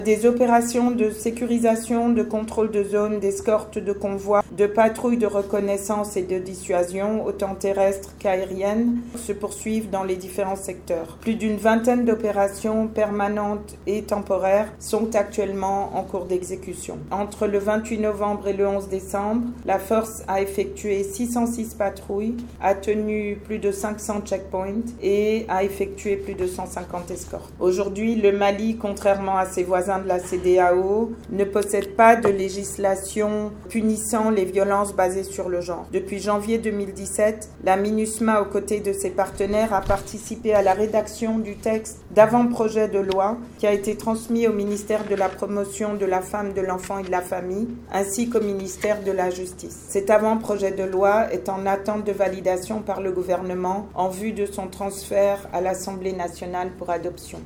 Des opérations de sécurisation, de contrôle de zone, d'escorte de convois, de patrouille de reconnaissance et de dissuasion, autant terrestres qu'aériennes, se poursuivent dans les différents secteurs. Plus d'une vingtaine d'opérations permanentes et temporaires sont actuellement en cours d'exécution. Entre le 28 novembre et le 11 décembre, la force a effectué 606 patrouilles, a tenu plus de 500 checkpoints et a effectué plus de 150 escortes. Aujourd'hui, le Mali, contrairement à ses voisins de la CEDEAO, ne possède pas de législation punissant les violences basées sur le genre. Depuis janvier 2017, la MINUSMA, aux côtés de ses partenaires, a participé à la rédaction du texte d'avant-projet de loi qui a été transmis au ministère de la Promotion de la Femme, de l'Enfant et de la Famille, ainsi qu'au ministère de la Justice. Cet avant-projet de loi est en attente de validation par le gouvernement en vue de son transfert à l'Assemblée nationale pour adoption.